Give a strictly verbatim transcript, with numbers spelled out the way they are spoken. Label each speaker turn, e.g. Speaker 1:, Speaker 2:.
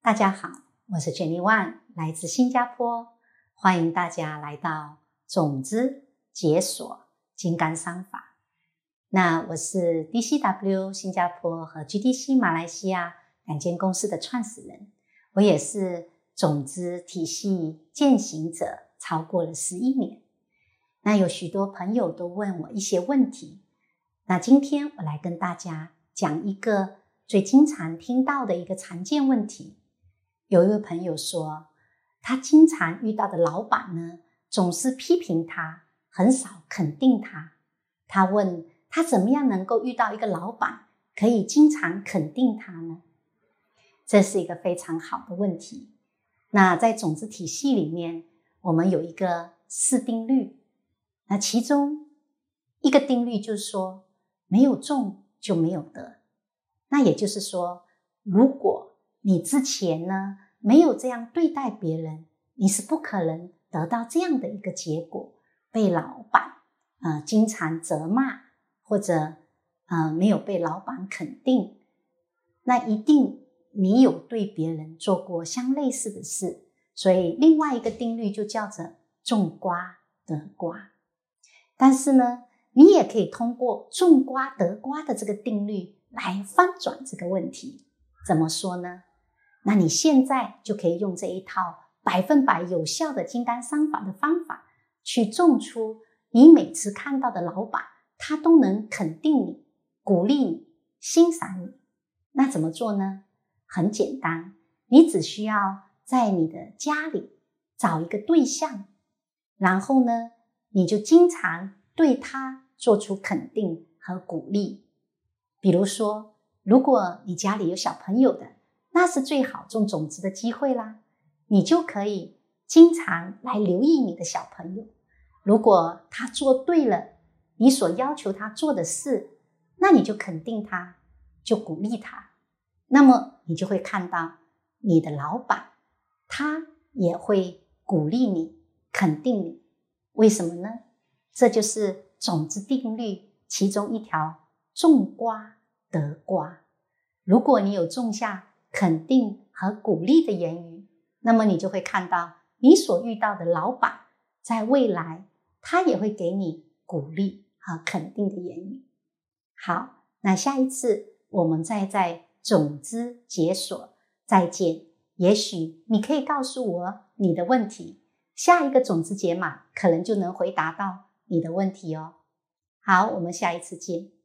Speaker 1: 大家好，我是 Jenny Wan， 来自新加坡，欢迎大家来到种子解锁金刚商法。那我是 D C W 新加坡和 G D C 马来西亚两间公司的创始人，我也是种子体系践行者超过了十一年。那有许多朋友都问我一些问题，那今天我来跟大家讲一个最经常听到的一个常见问题。有一位朋友说，他经常遇到的老板呢，总是批评他，很少肯定他。他问他怎么样能够遇到一个老板可以经常肯定他呢？这是一个非常好的问题。那在种子体系里面，我们有一个四定律，那其中一个定律就是说，没有种就没有得。那也就是说，如果你之前呢没有这样对待别人，你是不可能得到这样的一个结果，被老板呃经常责骂，或者呃没有被老板肯定。那一定你有对别人做过相类似的事，所以另外一个定律就叫做种瓜得瓜。但是呢，你也可以通过种瓜得瓜的这个定律来翻转这个问题。怎么说呢？那你现在就可以用这一套百分百有效的金刚商法的方法，去种出你每次看到的老板他都能肯定你、鼓励你、欣赏你。那怎么做呢？很简单，你只需要在你的家里找一个对象，然后呢，你就经常对他做出肯定和鼓励。比如说，如果你家里有小朋友的，那是最好种种子的机会啦。你就可以经常来留意你的小朋友，如果他做对了你所要求他做的事，那你就肯定他，就鼓励他。那么你就会看到你的老板他也会鼓励你、肯定你。为什么呢？这就是种子定律其中一条，种瓜得瓜。如果你有种下肯定和鼓励的言语，那么你就会看到你所遇到的老板在未来他也会给你鼓励和肯定的言语。好，那下一次我们再在种子解锁再见。也许你可以告诉我你的问题，下一个种子解码可能就能回答到你的问题哦。好，我们下一次见。